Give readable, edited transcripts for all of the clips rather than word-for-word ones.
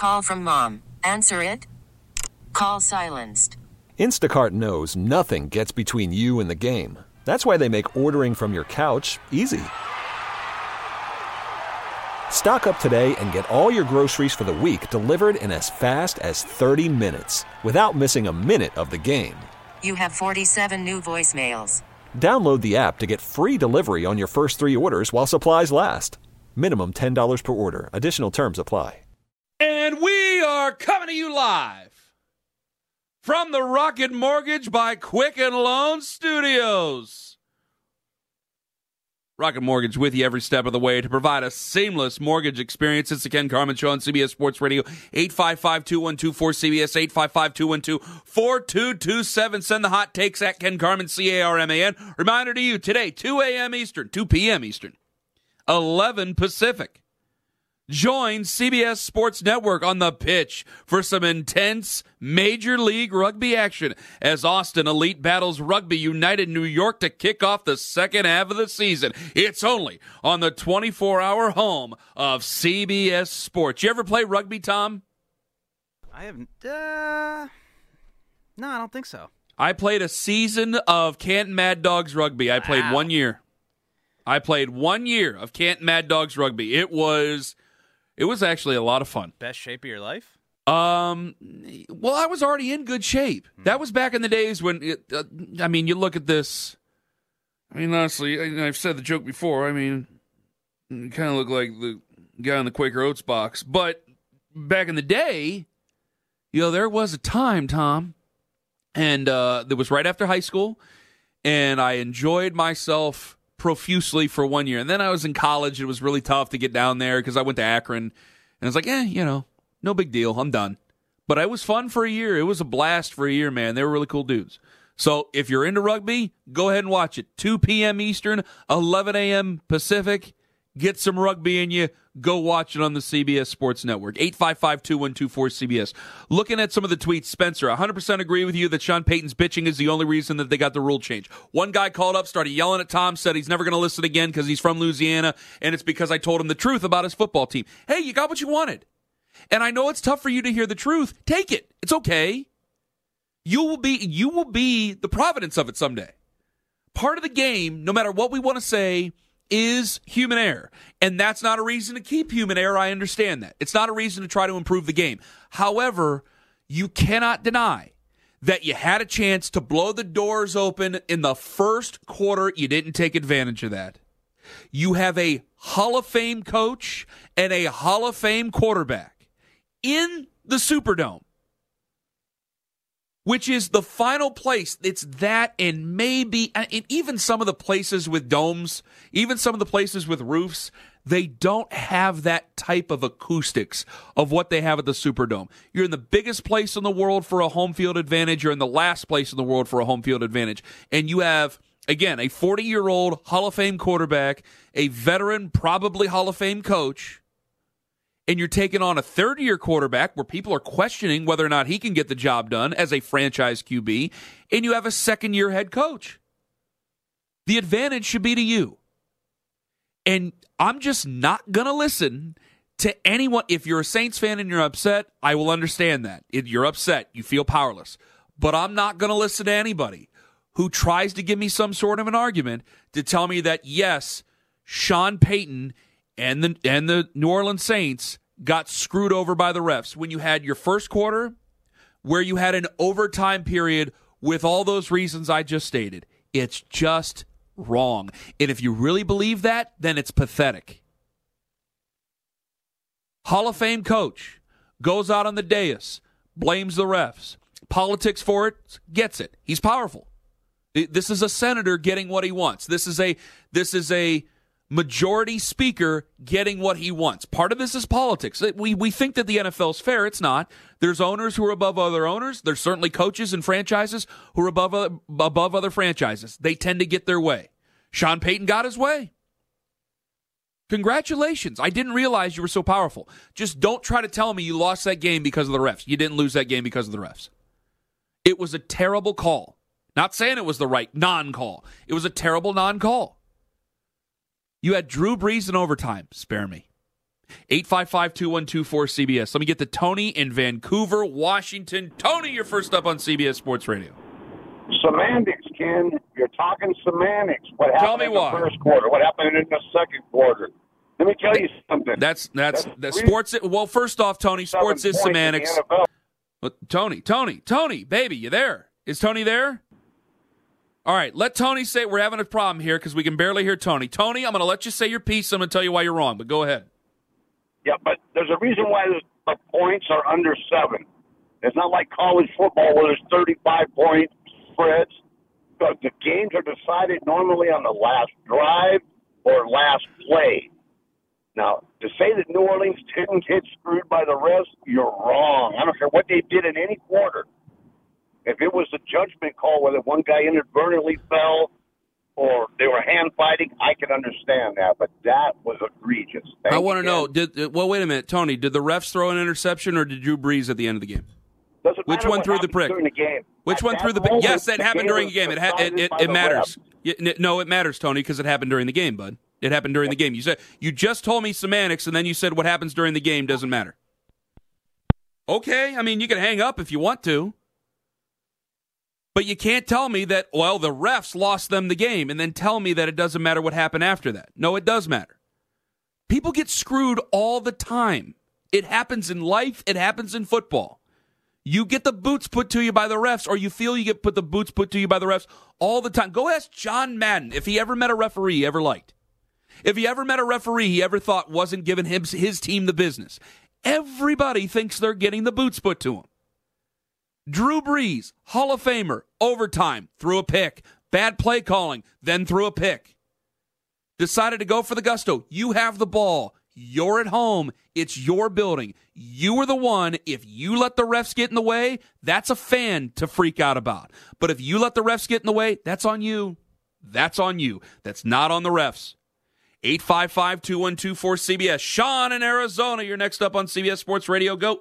Call from mom. Answer it. Call silenced. Instacart knows nothing gets between you and the game. That's why they make ordering from your couch easy. Stock up today and get all your groceries for the week delivered in as fast as 30 minutes without missing a minute of the game. You have 47 new voicemails. Download the app to get free delivery on your first 3 orders while supplies last. Minimum $10 per order. Additional terms apply. And we are coming to you live from the Rocket Mortgage by Quicken Loan Studios. Rocket Mortgage with you every step of the way to provide a seamless mortgage experience. It's the Ken Carman Show on CBS Sports Radio, 855-212-4CBS, 855-212-4227. Send the hot takes at Ken Carman, C-A-R-M-A-N. Reminder to you, today, 2 a.m. Eastern, 2 p.m. Eastern, 11 Pacific. Join CBS Sports Network on the pitch for some intense Major League Rugby action as Austin Elite battles Rugby United New York to kick off the second half of the season. It's only on the 24-hour home of CBS Sports. You ever play rugby, Tom? I haven't. No, I don't think so. I played a season of Canton Mad Dogs Rugby. I played 1 year. I played 1 year of Canton Mad Dogs Rugby. It was actually a lot of fun. Best shape of your life? Well, I was already in good shape. That was back in the days when, you look at this. I mean, honestly, I've said the joke before. I mean, you kind of look like the guy in the Quaker Oats box. But back in the day, there was a time, Tom, and that was right after high school, and I enjoyed myself profusely for 1 year. And then I was in college. It was really tough to get down there because I went to Akron. And I was like, no big deal. I'm done. But it was fun for a year. It was a blast for a year, man. They were really cool dudes. So if you're into rugby, go ahead and watch it. 2 p.m. Eastern, 11 a.m. Pacific. Get some rugby in you. Go watch it on the CBS Sports Network. 855-212-4CBS. Looking at some of the tweets, Spencer, 100% agree with you that Sean Payton's bitching is the only reason that they got the rule change. One guy called up, started yelling at Tom, said he's never going to listen again because he's from Louisiana, and it's because I told him the truth about his football team. Hey, you got what you wanted. And I know it's tough for you to hear the truth. Take it. It's okay. You will be the providence of it someday. Part of the game, no matter what we want to say, is human error. And that's not a reason to keep human error. I understand that. It's not a reason to try to improve the game. However, you cannot deny that you had a chance to blow the doors open in the first quarter. You didn't take advantage of that. You have a Hall of Fame coach and a Hall of Fame quarterback in the Superdome, which is the final place. It's that, and maybe and even some of the places with domes, even some of the places with roofs, they don't have that type of acoustics of what they have at the Superdome. You're in the biggest place in the world for a home field advantage. You're in the last place in the world for a home field advantage. And you have, again, a 40-year-old Hall of Fame quarterback, a veteran, probably Hall of Fame coach, and you're taking on a third-year quarterback where people are questioning whether or not he can get the job done as a franchise QB, and you have a second-year head coach. The advantage should be to you. And I'm just not going to listen to anyone. If you're a Saints fan and you're upset, I will understand that. You're upset. You feel powerless. But I'm not going to listen to anybody who tries to give me some sort of an argument to tell me that, yes, Sean Payton and the New Orleans Saints got screwed over by the refs when you had your first quarter where you had an overtime period with all those reasons I just stated. It's just wrong. And if you really believe that, then it's pathetic. Hall of Fame coach goes out on the dais, blames the refs, politics for it, gets it. He's powerful. This is a senator getting what he wants. This is a majority speaker getting what he wants. Part of this is politics. We think that the NFL is fair. It's not. There's owners who are above other owners. There's certainly coaches and franchises who are above other franchises. They tend to get their way. Sean Payton got his way. Congratulations. I didn't realize you were so powerful. Just don't try to tell me you lost that game because of the refs. You didn't lose that game because of the refs. It was a terrible call. Not saying it was the right non-call. It was a terrible non-call. You had Drew Brees in overtime. Spare me. 855-212-4CBS. Let me get to Tony in Vancouver, Washington. Tony, you're first up on CBS Sports Radio. Semantics, Ken. You're talking semantics. What happened Tell me in the why. first quarter? What happened in the second quarter? Let me tell you something. That's sports. Well, first off, Tony, sports is semantics. Tony, baby, you there? Is Tony there? All right, let Tony say we're having a problem here because we can barely hear Tony. Tony, I'm going to let you say your piece. I'm going to tell you why you're wrong, but go ahead. Yeah, but there's a reason why the points are under 7. It's not like college football where there's 35-point spreads. The games are decided normally on the last drive or last play. Now, to say that New Orleans didn't get screwed by the refs, you're wrong. I don't care what they did in any quarter. If it was a judgment call, whether one guy inadvertently fell or they were hand fighting, I can understand that. But that was egregious. I want to know, wait a minute, Tony, did the refs throw an interception or did Drew Brees at the end of the game? Which one threw the prick? During the game. Which one threw the prick? Yes, that happened during the game. It matters. No, it matters, Tony, because it happened during the game, bud. It happened during the game. You just told me semantics, and then you said what happens during the game doesn't matter. Okay, I mean, you can hang up if you want to. But you can't tell me that, well, the refs lost them the game, and then tell me that it doesn't matter what happened after that. No, it does matter. People get screwed all the time. It happens in life. It happens in football. You get the boots put to you by the refs, or you feel you get the boots put to you by the refs all the time. Go ask John Madden if he ever met a referee he ever liked. If he ever met a referee he ever thought wasn't giving his team the business. Everybody thinks they're getting the boots put to them. Drew Brees, Hall of Famer, overtime, threw a pick. Bad play calling, then threw a pick. Decided to go for the gusto. You have the ball. You're at home. It's your building. You are the one. If you let the refs get in the way, that's a fan to freak out about. But if you let the refs get in the way, that's on you. That's on you. That's not on the refs. 855-212-4CBS. Sean in Arizona, you're next up on CBS Sports Radio. Go.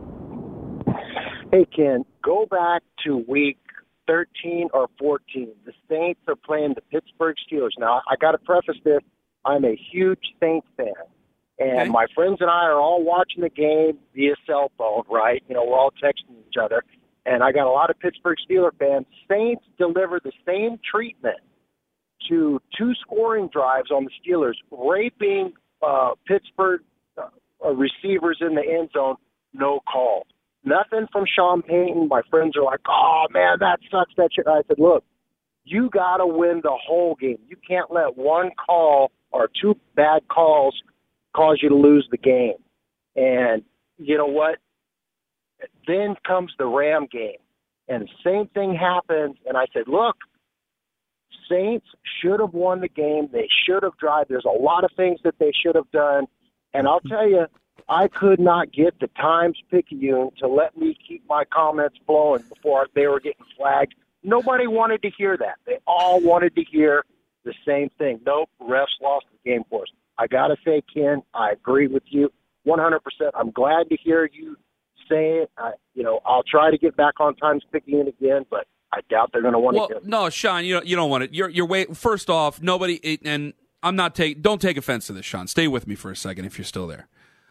Hey, Ken, go back to week 13 or 14. The Saints are playing the Pittsburgh Steelers. Now, I got to preface this. I'm a huge Saints fan. And my friends and I are all watching the game via cell phone, right? You know, we're all texting each other. And I got a lot of Pittsburgh Steelers fans. Saints deliver the same treatment to 2 scoring drives on the Steelers, raping Pittsburgh receivers in the end zone, no call. Nothing from Sean Payton. My friends are like, oh, man, that sucks. That shit. I said, look, you got to win the whole game. You can't let one call or 2 bad calls cause you to lose the game. And you know what? Then comes the Ram game. And the same thing happens. And I said, look, Saints should have won the game. They should have drive. There's a lot of things that they should have done. And I'll tell you, I could not get the Times-Picayune to let me keep my comments flowing before they were getting flagged. Nobody wanted to hear that. They all wanted to hear the same thing. Nope, refs lost the game for us. I got to say, Ken, I agree with you 100%. I'm glad to hear you say it. I'll try to get back on Times-Picayune again, but I doubt they're going to want to get it. No, Sean, you don't want it. You're way. First off, nobody, and I'm not don't take offense to this, Sean. Stay with me for a second if you're still there.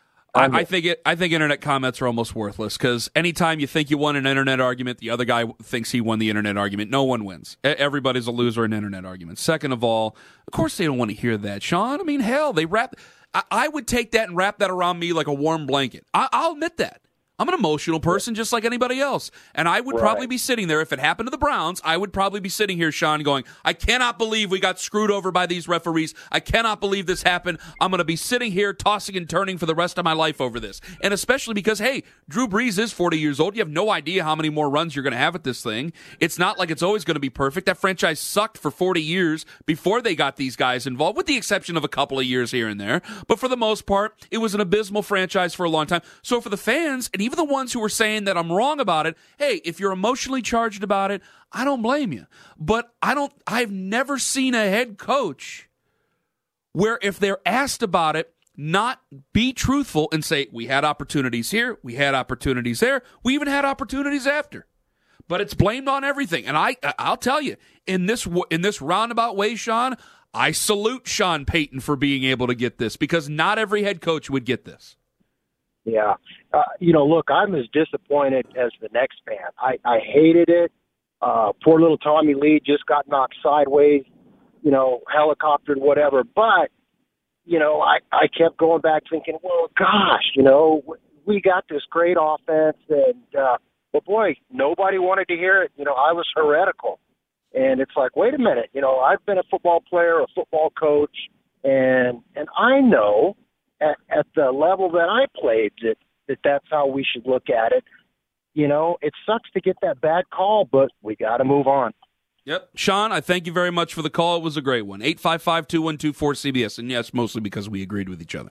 I think internet comments are almost worthless because anytime you think you won an internet argument, the other guy thinks he won the internet argument. No one wins. Everybody's a loser in internet arguments. Second of all, of course they don't want to hear that, Sean. I mean, hell, they wrap. I would take that and wrap that around me like a warm blanket. I'll admit that. I'm an emotional person just like anybody else. And I would probably be sitting there, if it happened to the Browns, I would probably be sitting here, Sean, going, I cannot believe we got screwed over by these referees. I cannot believe this happened. I'm going to be sitting here tossing and turning for the rest of my life over this. And especially because, hey, Drew Brees is 40 years old. You have no idea how many more runs you're going to have at this thing. It's not like it's always going to be perfect. That franchise sucked for 40 years before they got these guys involved, with the exception of a couple of years here and there. But for the most part, it was an abysmal franchise for a long time. So for the fans, and even the ones who were saying that I'm wrong about it, hey, if you're emotionally charged about it, I don't blame you. But I've never seen a head coach where if they're asked about it, not be truthful and say, we had opportunities here, we had opportunities there, we even had opportunities after. But it's blamed on everything. And I'll tell you, in this roundabout way, Sean, I salute Sean Payton for being able to get this because not every head coach would get this. Yeah. Look, I'm as disappointed as the next fan. I hated it. Poor little Tommy Lee just got knocked sideways, helicoptered, whatever. But, I kept going back thinking, well, gosh, we got this great offense. And, but, boy, nobody wanted to hear it. I was heretical. And it's like, wait a minute, I've been a football player, a football coach, and I know at the level that I played that's how we should look at it. It sucks to get that bad call, but we got to move on. Yep. Sean, I thank you very much for the call. It was a great one. 855-2124-CBS. And yes, mostly because we agreed with each other.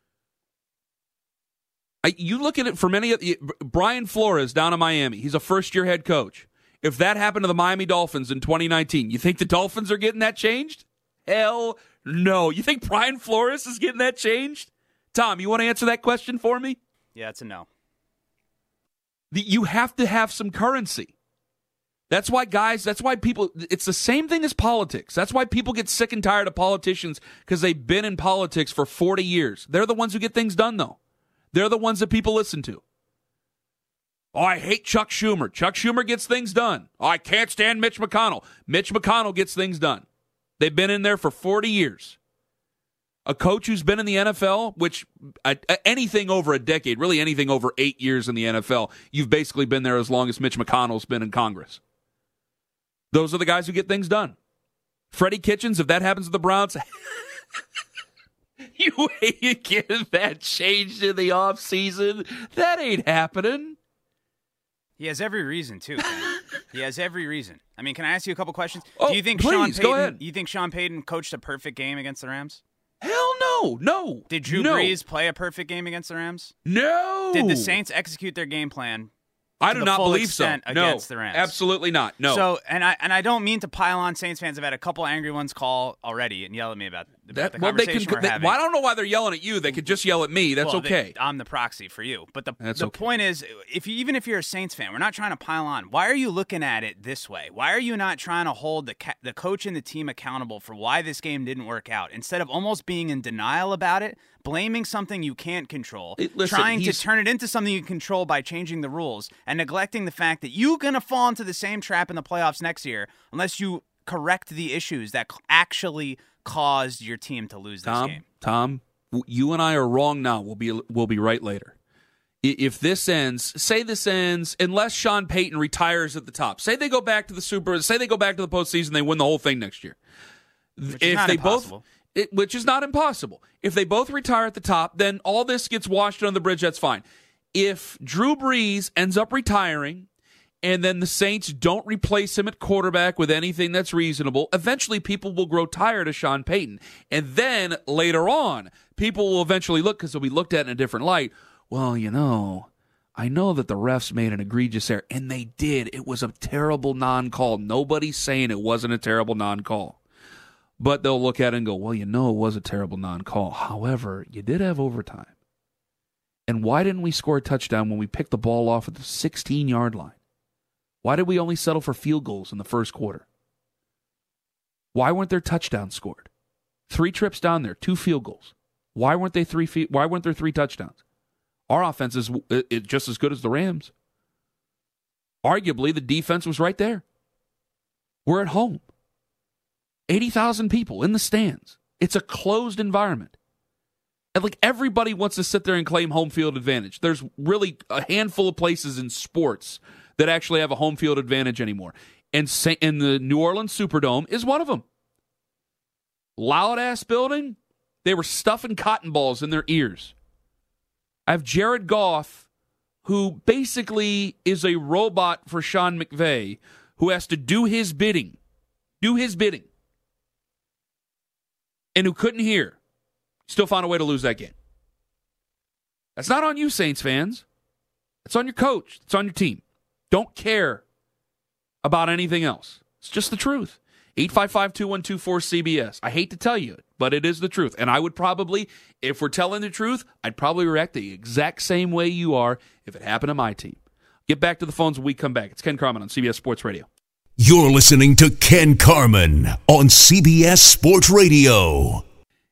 You look at it for many Brian Flores down in Miami. He's a first-year head coach. If that happened to the Miami Dolphins in 2019, you think the Dolphins are getting that changed? Hell no. You think Brian Flores is getting that changed? Tom, you want to answer that question for me? Yeah, it's a no. You have to have some currency. That's why people, it's the same thing as politics. That's why people get sick and tired of politicians because they've been in politics for 40 years. They're the ones who get things done, though. They're the ones that people listen to. Oh, I hate Chuck Schumer. Chuck Schumer gets things done. Oh, I can't stand Mitch McConnell. Mitch McConnell gets things done. They've been in there for 40 years. A coach who's been in the NFL, which anything over a decade, really anything over 8 years in the NFL, you've basically been there as long as Mitch McConnell's been in Congress. Those are the guys who get things done. Freddie Kitchens, if that happens to the Browns, you ain't getting that changed in the offseason. That ain't happening. He has every reason, too. He has every reason. I mean, can I ask you a couple questions? Oh, Do you think please, go ahead. You think Sean Payton coached a perfect game against the Rams? Hell no. No. Did Drew Brees play a perfect game against the Rams? No. Did the Saints execute their game plan? I do not believe so. Against the Rams? Absolutely not. No. So, and I don't mean to pile on Saints fans. I've had a couple angry ones call already and yell at me about the conversation we're having. Well, I don't know why they're yelling at you. They could just yell at me. That's okay. I'm the proxy for you. But the point is, even if you're a Saints fan, we're not trying to pile on. Why are you looking at it this way? Why are you not trying to hold the coach and the team accountable for why this game didn't work out? Instead of almost being in denial about it, blaming something you can't control, trying to turn it into something you can control by changing the rules, and neglecting the fact that you're going to fall into the same trap in the playoffs next year unless you correct the issues that actually caused your team to lose this game. Tom, you and I are wrong now. We'll be right later. If this ends, unless Sean Payton retires at the top. Say they go back to the postseason, they win the whole thing next year. Which is not impossible. If they both retire at the top, then all this gets washed under the bridge. That's fine. If Drew Brees ends up retiring and then the Saints don't replace him at quarterback with anything that's reasonable, eventually people will grow tired of Sean Payton. And then later on, people will eventually look, because they'll be looked at in a different light. Well, I know that the refs made an egregious error, and they did. It was a terrible non-call. Nobody's saying it wasn't a terrible non-call. But they'll look at it and go, well, it was a terrible non-call. However, you did have overtime. And why didn't we score a touchdown when we picked the ball off at the 16-yard line? Why did we only settle for field goals in the first quarter? Why weren't there touchdowns scored? 3 trips down there, 2 field goals. Why weren't there 3 touchdowns? Our offense is just as good as the Rams. Arguably, the defense was right there. We're at home. 80,000 people in the stands. It's a closed environment. And everybody wants to sit there and claim home field advantage. There's really a handful of places in sports that actually have a home field advantage anymore. And the New Orleans Superdome is one of them. Loud-ass building, they were stuffing cotton balls in their ears. I have Jared Goff, who basically is a robot for Sean McVay, who has to do his bidding, and who couldn't hear. Still found a way to lose that game. That's not on you, Saints fans. It's on your coach. It's on your team. Don't care about anything else. It's just the truth. 855-2124-CBS. I hate to tell you it, but it is the truth. And I would probably, if we're telling the truth, I'd probably react the exact same way you are if it happened to my team. Get back to the phones when we come back. It's Ken Carman on CBS Sports Radio. You're listening to Ken Carman on CBS Sports Radio.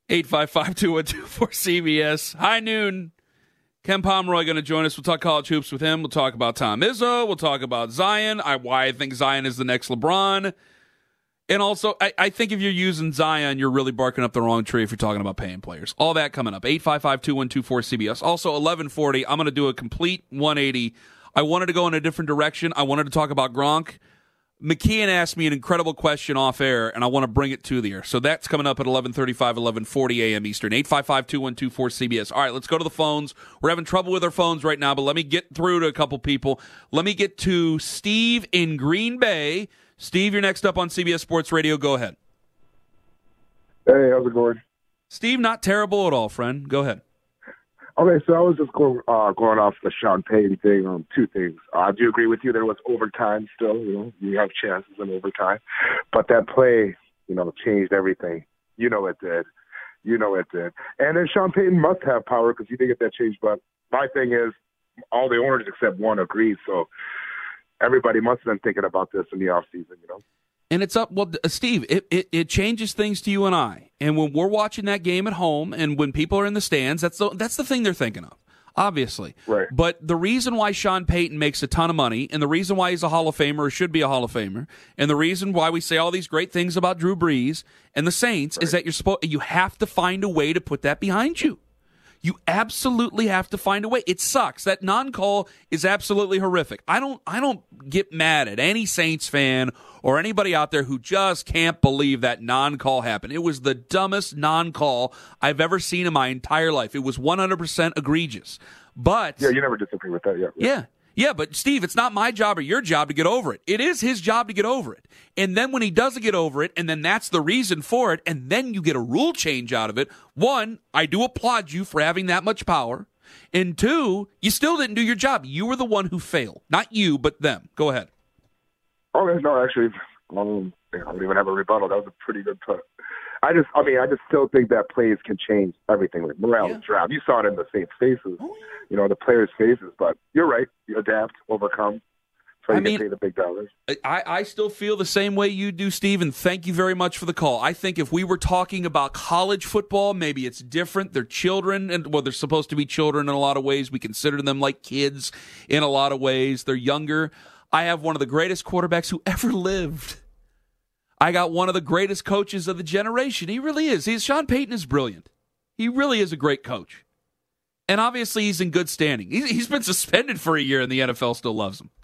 855-212-4CBS. High noon. Ken Pomeroy going to join us. We'll talk college hoops with him. We'll talk about Tom Izzo. We'll talk about Zion, why I think Zion is the next LeBron. And also, I think if you're using Zion, you're really barking up the wrong tree if you're talking about paying players. All that coming up. 855-212-4CBS. Also, 1140, I'm going to do a complete 180. I wanted to go in a different direction. I wanted to talk about Gronk. McKeon asked me an incredible question off air, and I want to bring it to the air. So that's coming up at 11:35, 11:40 a.m. Eastern. 855-212-4CBS. All right, let's go to the phones. We're having trouble with our phones right now, but let me get through to a couple people. Let me get to Steve in Green Bay. Steve, you're next up on CBS Sports Radio. Go ahead. Hey, how's it going? Steve, not terrible at all, friend. Go ahead. Okay, so I was just going off the Sean Payton thing on two things. I do agree with you. There was overtime still. You have chances in overtime. But that play, changed everything. It did. And then Sean Payton must have power because he did get that change. But my thing is all the owners except one agreed. So everybody must have been thinking about this in the offseason, And it's up. Well, Steve, it changes things to you and I. And when we're watching that game at home, and when people are in the stands, that's the thing they're thinking of, obviously. Right. But the reason why Sean Payton makes a ton of money, and the reason why he's a Hall of Famer or should be a Hall of Famer, and the reason why we say all these great things about Drew Brees and the Saints is that you have to find a way to put that behind you. You absolutely have to find a way. It sucks. That non-call is absolutely horrific. I don't get mad at any Saints fan or anybody out there who just can't believe that non-call happened. It was the dumbest non-call I've ever seen in my entire life. It was 100% egregious. But yeah, you never disagree with that. Yeah, but Steve, it's not my job or your job to get over it. It is his job to get over it. And then when he doesn't get over it, and then that's the reason for it, and then you get a rule change out of it, one, I do applaud you for having that much power. And two, you still didn't do your job. You were the one who failed. Not you, but them. Go ahead. Oh, no, actually, I don't even have a rebuttal. That was a pretty good put. I just still think that plays can change everything. Like morale drop. You saw it in the Saints' faces, the players' faces. But you're right. You adapt, overcome. So you can pay the big dollars. I still feel the same way you do, Steve, and thank you very much for the call. I think if we were talking about college football, maybe it's different. They're children, and they're supposed to be children in a lot of ways. We consider them like kids in a lot of ways. They're younger. I have one of the greatest quarterbacks who ever lived. I got one of the greatest coaches of the generation. He really is. Sean Payton is brilliant. He really is a great coach. And obviously he's in good standing. He's been suspended for a year and the NFL still loves him.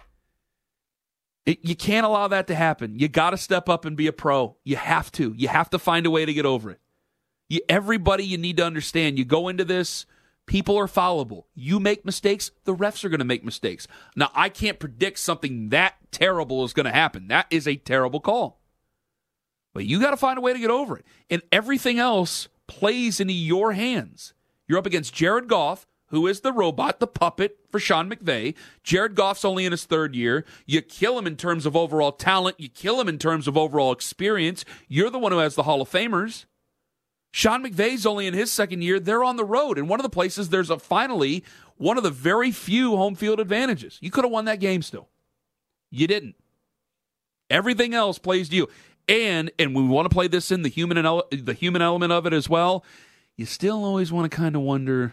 You can't allow that to happen. You got to step up and be a pro. You have to. You have to find a way to get over it. Everybody, you need to understand, you go into this, people are fallible. You make mistakes, the refs are going to make mistakes. Now, I can't predict something that terrible is going to happen. That is a terrible call. But you got to find a way to get over it. And everything else plays into your hands. You're up against Jared Goff, who is the robot, the puppet for Sean McVay. Jared Goff's only in his third year. You kill him in terms of overall talent. You kill him in terms of overall experience. You're the one who has the Hall of Famers. Sean McVay's only in his second year. They're on the road. And one of the places there's finally one of the very few home field advantages. You could have won that game still. You didn't. Everything else plays to you. And we want to play this in the human element of it as well. You still always want to kind of wonder,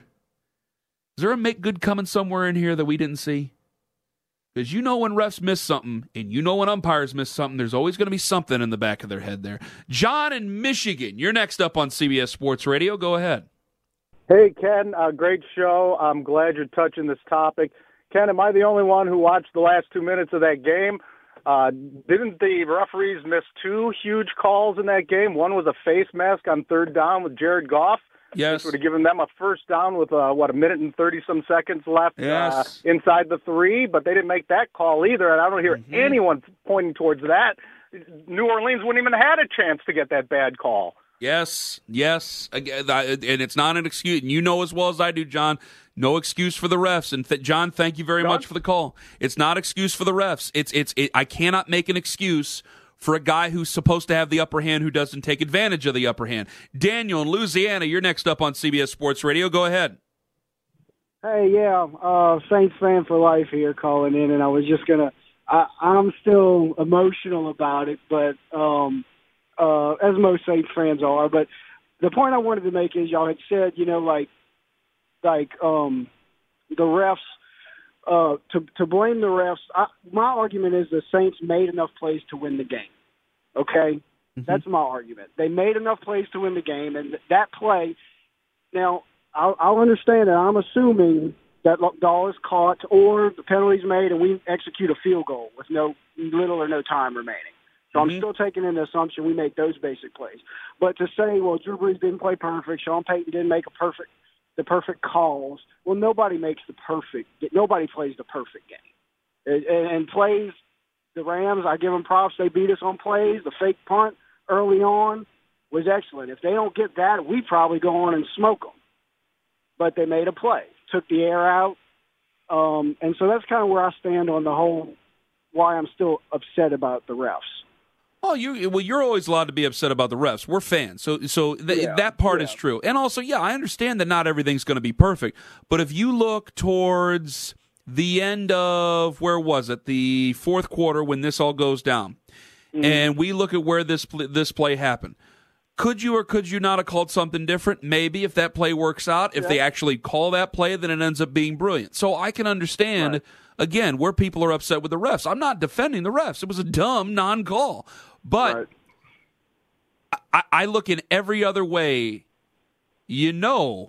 is there a make good coming somewhere in here that we didn't see? Because when refs miss something, and when umpires miss something, there's always going to be something in the back of their head there. John in Michigan, you're next up on CBS Sports Radio. Go ahead. Hey, Ken, great show. I'm glad you're touching this topic. Ken, am I the only one who watched the last 2 minutes of that game? Didn't the referees miss two huge calls in that game? One was a face mask on third down with Jared Goff. Yes. Which would have given them a first down with, a minute and 30-some seconds left yes. Inside the 3, but they didn't make that call either, and I don't hear anyone pointing towards that. New Orleans wouldn't even have had a chance to get that bad call. Yes, and it's not an excuse. And you know as well as I do, John, no excuse for the refs. And John, thank you very much for the call. It's not excuse for the refs. I cannot make an excuse for a guy who's supposed to have the upper hand who doesn't take advantage of the upper hand. Daniel in Louisiana, you're next up on CBS Sports Radio. Go ahead. Hey, Saints fan for life here calling in, and I was just going to I'm still emotional about it, but as most Saints fans are. But the point I wanted to make is y'all had said, like the refs, to blame the refs. My argument is the Saints made enough plays to win the game. Okay? Mm-hmm. That's my argument. They made enough plays to win the game, and that play. Now, I'll understand that. I'm assuming that ball is caught or the penalty's made and we execute a field goal with little or no time remaining. So I'm still taking in the assumption we make those basic plays. But to say, well, Drew Brees didn't play perfect, Sean Payton didn't make the perfect calls. Well, nobody plays the perfect game. And plays, the Rams, I give them props. They beat us on plays. The fake punt early on was excellent. If they don't get that, we probably go on and smoke them. But they made a play. Took the air out. And so that's kind of where I stand on the whole why I'm still upset about the refs. Oh, you're always allowed to be upset about the refs. We're fans. So that part is true. And also, I understand that not everything's going to be perfect. But if you look towards the end of, where was it, the fourth quarter when this all goes down, and we look at where this play happened, could you or could you not have called something different? Maybe if that play works out, if they actually call that play, then it ends up being brilliant. So I can understand, again, where people are upset with the refs. I'm not defending the refs. It was a dumb non-call. But I look in every other way, and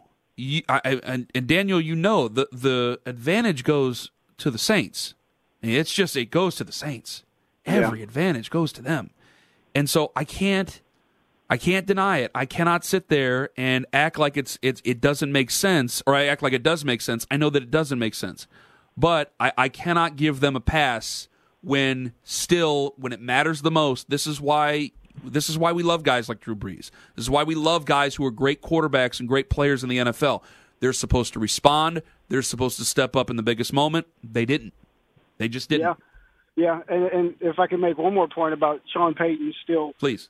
Daniel, the advantage goes to the Saints. It goes to the Saints. Every advantage goes to them. And so I can't deny it. I cannot sit there and act like it doesn't make sense, or I act like it does make sense. I know that it doesn't make sense. But I cannot give them a pass when it matters the most. This is why we love guys like Drew Brees. This is why we love guys who are great quarterbacks and great players in the NFL. They're supposed to respond. They're supposed to step up in the biggest moment. They didn't. They just didn't. Yeah. And if I can make one more point about Sean Payton still. Please.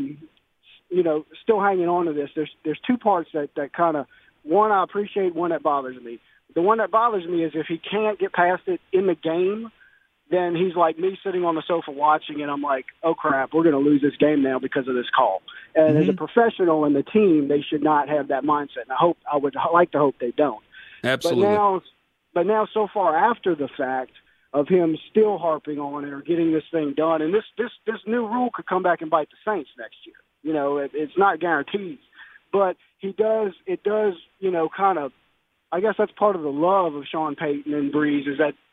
Still hanging on to this. There's two parts that kind of, one I appreciate, one that bothers me. The one that bothers me is if he can't get past it in the game, then he's like me sitting on the sofa watching, and I'm like, oh, crap, we're going to lose this game now because of this call. And as a professional in the team, they should not have that mindset. And I would like to hope they don't. Absolutely. But now so far after the fact of him still harping on it or getting this thing done, and this new rule could come back and bite the Saints next year. It's not guaranteed. But it does, kind of, I guess that's part of the love of Sean Payton and Brees is that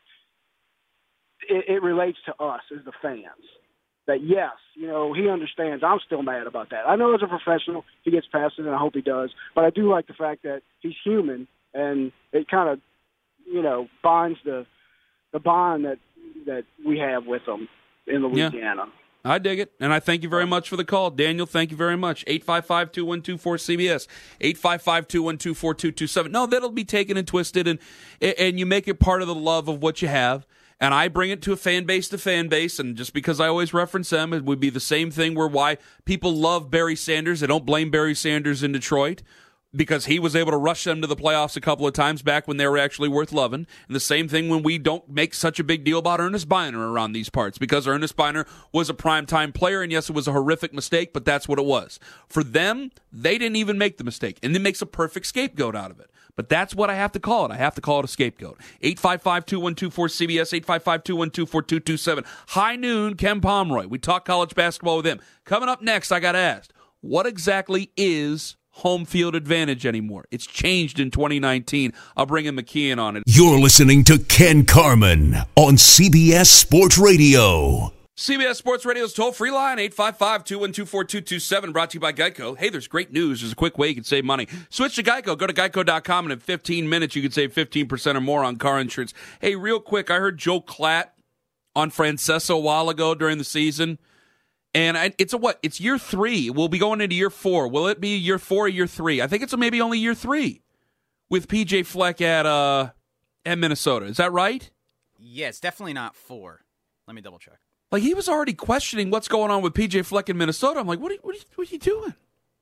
it relates to us as the fans. That, yes, he understands. I'm still mad about that. I know as a professional he gets past it, and I hope he does. But I do like the fact that he's human, and it kind of, binds the bond that we have with him in Louisiana. Yeah. I dig it, and I thank you very much for the call. Daniel, thank you very much. 855-212-4CBS, 855-212-4227. No, that'll be taken and twisted, and you make it part of the love of what you have, and I bring it to fan base, and just because I always reference them, it would be the same thing where why people love Barry Sanders. They don't blame Barry Sanders in Detroit, because he was able to rush them to the playoffs a couple of times back when they were actually worth loving. And the same thing when we don't make such a big deal about Ernest Biner around these parts, because Ernest Biner was a primetime player, and yes, it was a horrific mistake, but that's what it was. For them, they didn't even make the mistake, and it makes a perfect scapegoat out of it. But that's what I have to call it. I have to call it a scapegoat. 855-212-4CBS, 855-212-4227. High noon, Ken Pomeroy. We talk college basketball with him. Coming up next, I got asked, what exactly is home field advantage anymore? It's changed in 2019. I'll bring in McKeon on it. You're listening to Ken Carman on CBS Sports Radio. CBS Sports Radio's toll-free line, 855-212-4227, brought to you by Geico. Hey, there's great news. There's a quick way you can save money. Switch to Geico. Go to geico.com, and in 15 minutes, you can save 15% or more on car insurance. Hey, real quick, I heard Joe Klatt on Francesa a while ago during the season. And it's year 3. We'll be going into year 4. Will it be year 4 or year 3? I think it's maybe only year 3 with PJ Fleck at Minnesota. Is that right? Yeah, it's definitely not 4. Let me double check. Like, he was already questioning what's going on with PJ Fleck in Minnesota. I'm like, what are you doing?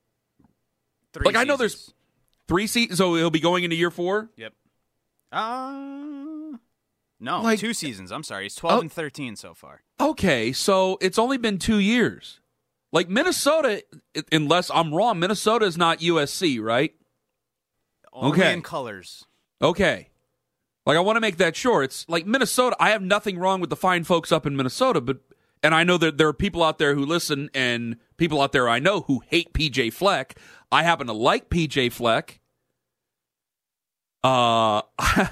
3 like, seasons. I know there's 3 seasons, so he'll be going into year 4? Yep. No, Like, 2 seasons. I'm sorry. He's 12 and 13 so far. Okay, so it's only been 2 years. Like Minnesota, unless I'm wrong, Minnesota is not USC, right? Only in colors. Okay. Like, I want to make that sure. It's like Minnesota. I have nothing wrong with the fine folks up in Minnesota, and I know that there are people out there who listen and people out there I know who hate PJ Fleck. I happen to like PJ Fleck. A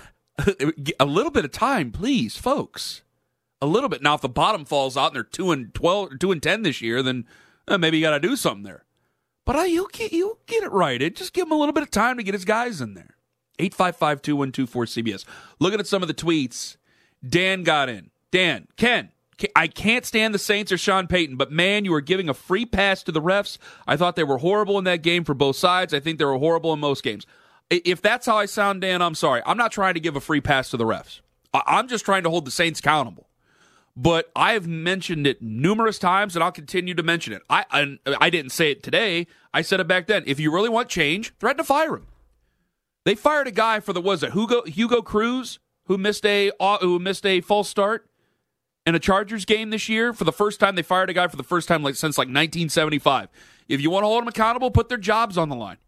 little bit of time, please, folks. A little bit. Now, if the bottom falls out and they're 2-12 or 2-10 this year, then maybe you got to do something there. But you get it right. Just give him a little bit of time to get his guys in there. 855-2124-CBS. Looking at some of the tweets, Dan got in. Dan, Ken, I can't stand the Saints or Sean Payton, but man, you were giving a free pass to the refs. I thought they were horrible in that game for both sides. I think they were horrible in most games. If that's how I sound, Dan, I'm sorry. I'm not trying to give a free pass to the refs. I'm just trying to hold the Saints accountable. But I've mentioned it numerous times, and I'll continue to mention it. I didn't say it today. I said it back then. If you really want change, threaten to fire him. They fired a guy for Hugo Cruz, who missed a false start in a Chargers game this year. For the first time, they fired a guy for the first time since 1975. If you want to hold them accountable, put their jobs on the line.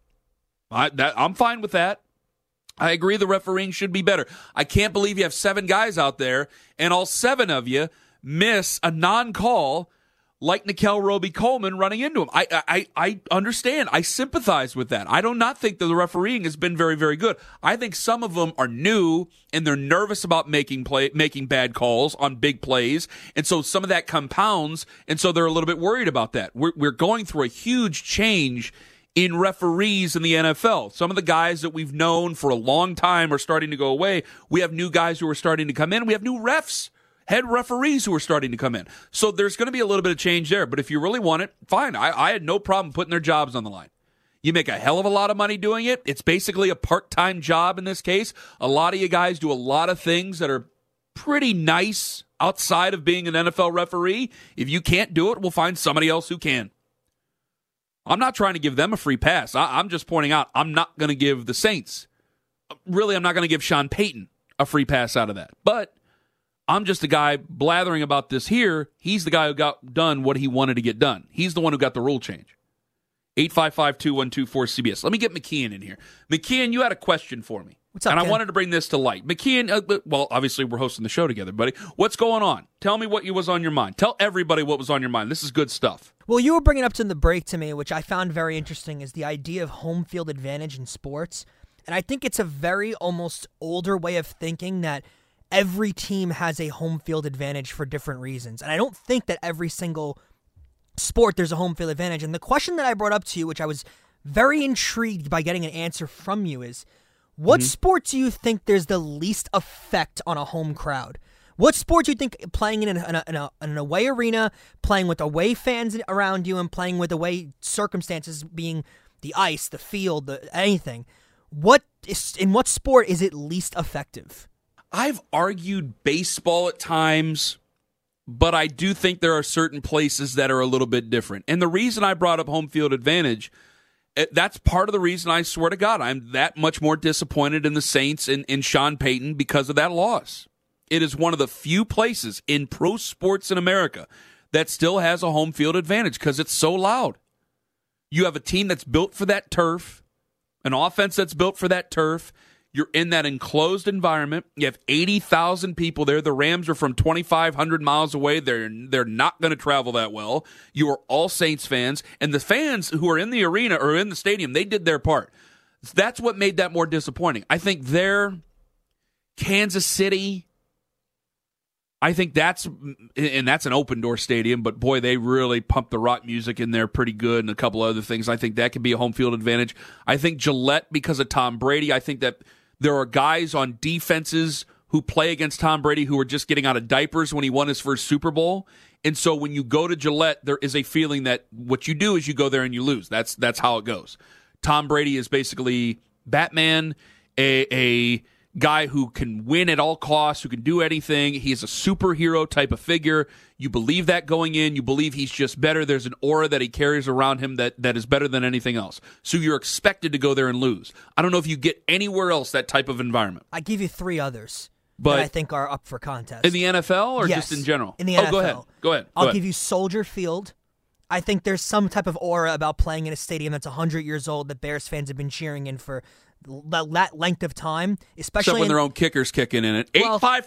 I'm fine with that. I agree the refereeing should be better. I can't believe you have 7 guys out there, and all 7 of you miss a non-call like Nickel Roby-Coleman running into him. I understand. I sympathize with that. I do not think that the refereeing has been very, very good. I think some of them are new, and they're nervous about making bad calls on big plays, and so some of that compounds, and so they're a little bit worried about that. We're going through a huge change in referees in the NFL. Some of the guys that we've known for a long time are starting to go away. We have new guys who are starting to come in. We have new refs, head referees who are starting to come in. So there's going to be a little bit of change there. But if you really want it, fine. I had no problem putting their jobs on the line. You make a hell of a lot of money doing it. It's basically a part-time job in this case. A lot of you guys do a lot of things that are pretty nice outside of being an NFL referee. If you can't do it, we'll find somebody else who can. I'm not trying to give them a free pass. I'm just pointing out I'm not going to give the Saints. Really, I'm not going to give Sean Payton a free pass out of that. But I'm just a guy blathering about this here. He's the guy who got done what he wanted to get done. He's the one who got the rule change. 855-2124-CBS. Let me get McKeon in here. McKeon, you had a question for me. What's up, and Ken? I wanted to bring this to light. McKeon, well, obviously we're hosting the show together, buddy. What's going on? Tell me what was on your mind. Tell everybody what was on your mind. This is good stuff. Well, you were bringing up in the break to me, which I found very interesting, is the idea of home field advantage in sports. And I think it's a very almost older way of thinking that every team has a home field advantage for different reasons. And I don't think that every single sport there's a home field advantage. And the question that I brought up to you, which I was very intrigued by getting an answer from you, is what sport do you think there's the least effect on a home crowd? What sport do you think playing in an away arena, playing with away fans around you, and playing with away circumstances being the ice, the field, anything, in what sport is it least effective? I've argued baseball at times, but I do think there are certain places that are a little bit different. And the reason I brought up home field advantage, that's part of the reason, I swear to God, I'm that much more disappointed in the Saints and in Sean Payton because of that loss. It is one of the few places in pro sports in America that still has a home field advantage because it's so loud. You have a team that's built for that turf, an offense that's built for that turf. You're in that enclosed environment. You have 80,000 people there. The Rams are from 2,500 miles away. They're not going to travel that well. You are all Saints fans. And the fans who are in the arena or in the stadium, they did their part. That's what made that more disappointing. I think Kansas City, I think that's an open-door stadium, but boy, they really pumped the rock music in there pretty good and a couple other things. I think that could be a home field advantage. I think Gillette, because of Tom Brady, I think that there are guys on defenses who play against Tom Brady who are just getting out of diapers when he won his first Super Bowl. And so when you go to Gillette, there is a feeling that what you do is you go there and you lose. That's how it goes. Tom Brady is basically Batman, a guy who can win at all costs, who can do anything. He is a superhero type of figure. You believe that going in. You believe he's just better. There's an aura that he carries around him that is better than anything else. So you're expected to go there and lose. I don't know if you get anywhere else that type of environment. I give you 3 others. that I think are up for contest. In the NFL or yes, just in general? In the NFL. Go ahead. I'll give you Soldier Field. I think there's some type of aura about playing in a stadium that's 100 years old that Bears fans have been cheering in for that length of time, especially except when their own kicker's kicking in it.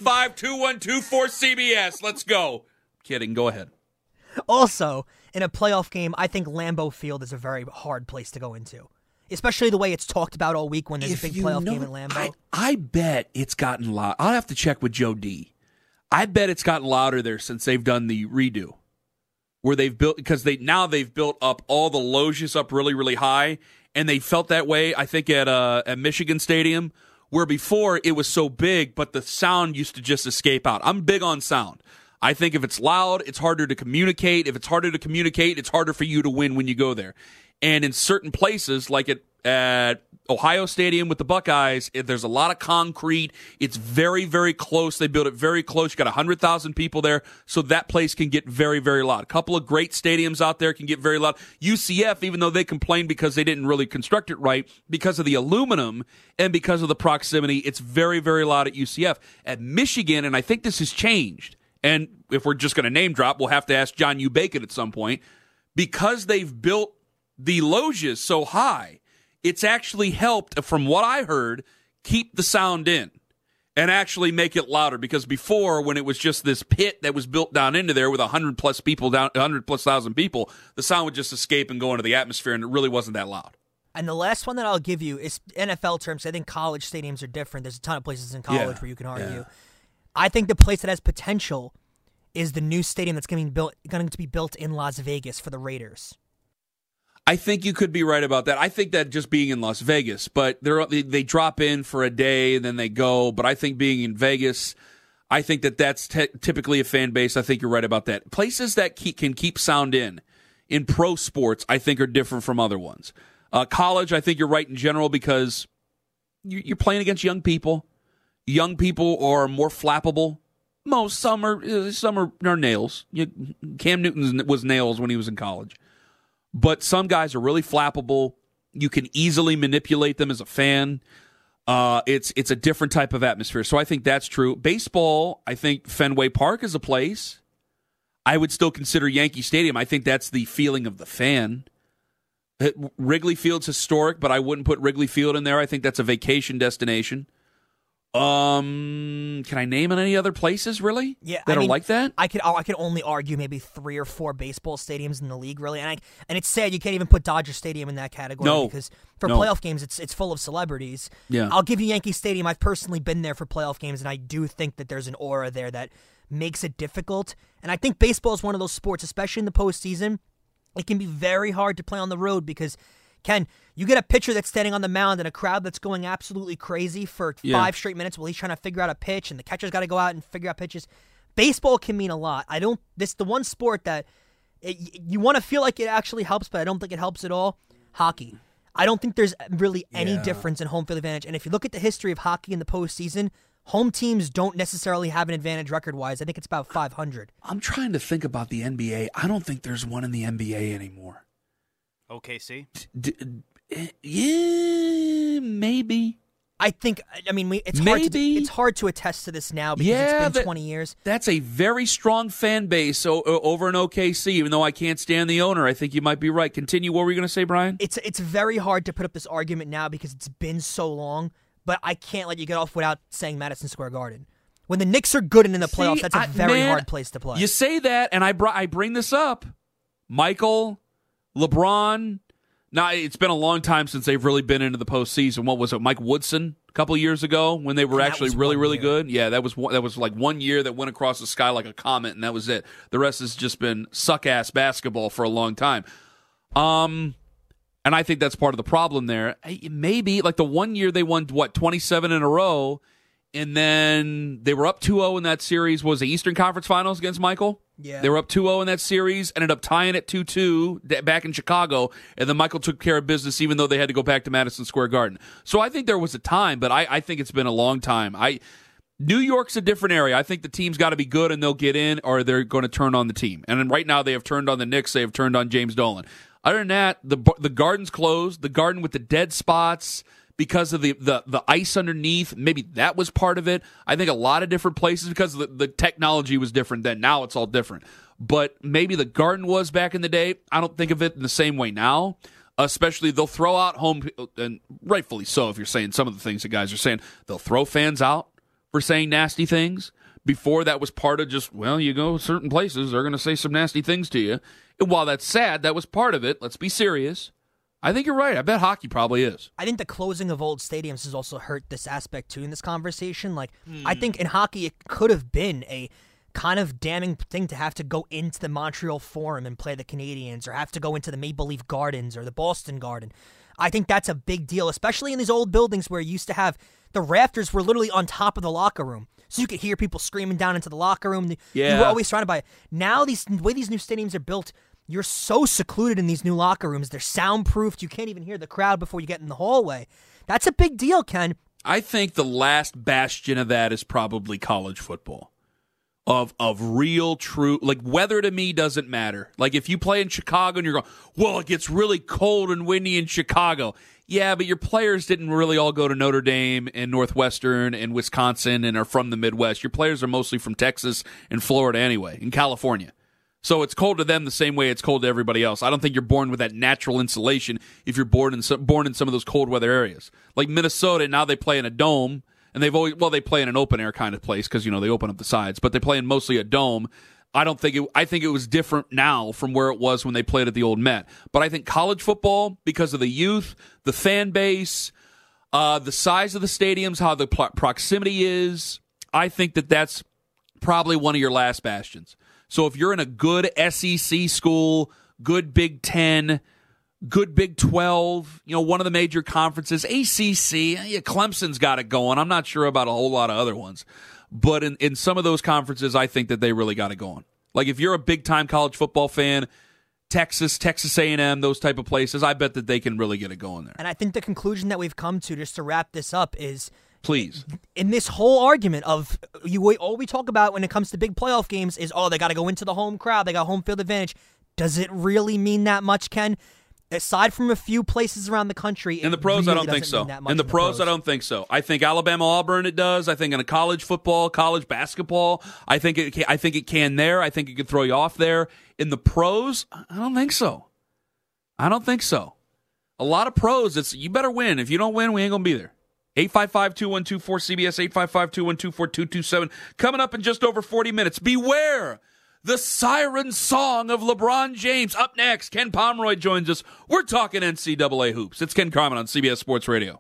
855-212-4CBS. Let's go. Kidding. Go ahead. Also, in a playoff game, I think Lambeau Field is a very hard place to go into, especially the way it's talked about all week when there's a big playoff game at Lambeau. I bet it's gotten loud. I'll have to check with Joe D. I bet it's gotten louder there since they've done the redo, where they've built, because they've built up all the loges up really, really high, and they felt that way, I think, at Michigan Stadium, where before it was so big, but the sound used to just escape out. I'm big on sound. I think if it's loud, it's harder to communicate. If it's harder to communicate, it's harder for you to win when you go there. And in certain places, like at Ohio Stadium with the Buckeyes, there's a lot of concrete. It's very, very close. They built it very close. You got 100,000 people there, so that place can get very, very loud. A couple of great stadiums out there can get very loud. UCF, even though they complained because they didn't really construct it right, because of the aluminum and because of the proximity, it's very, very loud at UCF. At Michigan, and I think this has changed, and if we're just going to name drop, we'll have to ask John U. Bacon at some point, because they've built the loges so high, it's actually helped, from what I heard, keep the sound in and actually make it louder. Because before, when it was just this pit that was built down into there with 100+ people down, 100+ thousand people, the sound would just escape and go into the atmosphere, and it really wasn't that loud. And the last one that I'll give you is NFL terms. I think college stadiums are different. There's a ton of places in college where you can argue. Yeah. I think the place that has potential is the new stadium that's going to be built in Las Vegas for the Raiders. I think you could be right about that. I think that just being in Las Vegas, but they drop in for a day and then they go. But I think being in Vegas, I think that's typically a fan base. I think you're right about that. Places that can keep sound in pro sports, I think, are different from other ones. College, I think you're right in general, because you're playing against young people. Young people are more flappable. Some are nails. Cam Newton was nails when he was in college. But some guys are really flappable. You can easily manipulate them as a fan. It's a different type of atmosphere. So I think that's true. Baseball, I think Fenway Park is a place. I would still consider Yankee Stadium. I think that's the feeling of the fan. Wrigley Field's historic, but I wouldn't put Wrigley Field in there. I think that's a vacation destination. Can I name any other places really? Yeah, that are like that? I could only argue maybe 3 or 4 baseball stadiums in the league, really. And it's sad you can't even put Dodger Stadium in that category because for playoff games it's full of celebrities. Yeah. I'll give you Yankee Stadium. I've personally been there for playoff games, and I do think that there's an aura there that makes it difficult. And I think baseball is one of those sports, especially in the postseason. It can be very hard to play on the road because, Ken, you get a pitcher that's standing on the mound and a crowd that's going absolutely crazy for 5 straight minutes while he's trying to figure out a pitch, and the catcher's got to go out and figure out pitches. Baseball can mean a lot. This the one sport that you want to feel like it actually helps, but I don't think it helps at all. Hockey. I don't think there's really any difference in home field advantage. And if you look at the history of hockey in the postseason, home teams don't necessarily have an advantage record-wise. I think it's about 500. I'm trying to think about the NBA. I don't think there's one in the NBA anymore. OKC? Yeah, maybe. It's hard to attest to this now because it's been 20 years. That's a very strong fan base over in OKC, even though I can't stand the owner. I think you might be right. Continue. What were you going to say, Brian? It's very hard to put up this argument now because it's been so long, but I can't let you get off without saying Madison Square Garden. When the Knicks are good and in the playoffs, that's a very hard place to play. You say that, and I bring this up. Michael, LeBron. Now, it's been a long time since they've really been into the postseason. What was it, Mike Woodson a couple of years ago when they were actually really, really good? Yeah, that was like 1 year that went across the sky like a comet, and that was it. The rest has just been suck-ass basketball for a long time. And I think that's part of the problem there. Maybe, like the 1 year they won, 27 in a row, and then they were up 2-0 in that series. Was the Eastern Conference Finals against Michael? Yeah. They were up 2-0 in that series, ended up tying it 2-2 back in Chicago, and then Michael took care of business even though they had to go back to Madison Square Garden. So I think there was a time, but I think it's been a long time. New York's a different area. I think the team's got to be good and they'll get in, or they're going to turn on the team. And right now they have turned on the Knicks. They have turned on James Dolan. Other than that, the Garden's closed. The Garden with the dead spots, because of the ice underneath. Maybe that was part of it. I think a lot of different places because the technology was different then. Now it's all different. But maybe the Garden was back in the day. I don't think of it in the same way now. Especially they'll throw out home, and rightfully so if you're saying some of the things that guys are saying. They'll throw fans out for saying nasty things. Before that was part of just, well, you go certain places, they're going to say some nasty things to you. And while that's sad, that was part of it. Let's be serious. I think you're right. I bet hockey probably is. I think the closing of old stadiums has also hurt this aspect, too, in this conversation. I think in hockey it could have been a kind of damning thing to have to go into the Montreal Forum and play the Canadiens or have to go into the Maple Leaf Gardens or the Boston Garden. I think that's a big deal, especially in these old buildings where you used to have the rafters were literally on top of the locker room. So you could hear people screaming down into the locker room. Yeah. You were always surrounded by it. Now, the way these new stadiums are built, you're so secluded in these new locker rooms. They're soundproofed. You can't even hear the crowd before you get in the hallway. That's a big deal, Ken. I think the last bastion of that is probably college football. Of real, true, weather to me doesn't matter. Like if you play in Chicago and you're going, well, it gets really cold and windy in Chicago. Yeah, but your players didn't really all go to Notre Dame and Northwestern and Wisconsin and are from the Midwest. Your players are mostly from Texas and Florida anyway, and California. So it's cold to them the same way it's cold to everybody else. I don't think you're born with that natural insulation if you're born in some of those cold weather areas. Like Minnesota, now they play in a dome. And they play in an open air kind of place because, they open up the sides, but they play in mostly a dome. I think it was different now from where it was when they played at the old Met. But I think college football, because of the youth, the fan base, the size of the stadiums, how the proximity is, I think that's probably one of your last bastions. So if you're in a good SEC school, good Big Ten, good Big 12, one of the major conferences, ACC, Clemson's got it going. I'm not sure about a whole lot of other ones. But in some of those conferences, I think that they really got it going. Like if you're a big-time college football fan, Texas A&M, those type of places, I bet that they can really get it going there. And I think the conclusion that we've come to, just to wrap this up, is please, in this whole argument of all we talk about when it comes to big playoff games is, they got to go into the home crowd, they got home field advantage. Does it really mean that much, Ken? Aside from a few places around the country, in the pros, I don't think so. In the pros, I don't think so. I think Alabama-Auburn, it does. I think in a college football, college basketball, I think it can there. I think it can throw you off there. In the pros, I don't think so. A lot of pros, it's you better win. If you don't win, we ain't gonna be there. 855-2124-CBS, 855-212-4227. Coming up in just over 40 minutes. Beware the siren song of LeBron James. Up next, Ken Pomeroy joins us. We're talking NCAA hoops. It's Ken Carmen on CBS Sports Radio.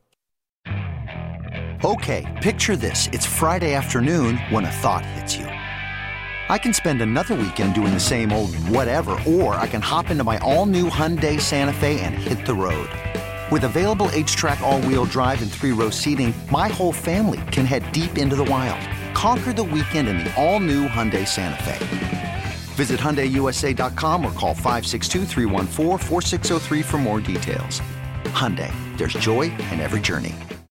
Okay, picture this. It's Friday afternoon when a thought hits you. I can spend another weekend doing the same old whatever, or I can hop into my all-new Hyundai Santa Fe and hit the road. With available H-Track all-wheel drive and 3-row seating, my whole family can head deep into the wild. Conquer the weekend in the all-new Hyundai Santa Fe. Visit HyundaiUSA.com or call 562-314-4603 for more details. Hyundai, there's joy in every journey.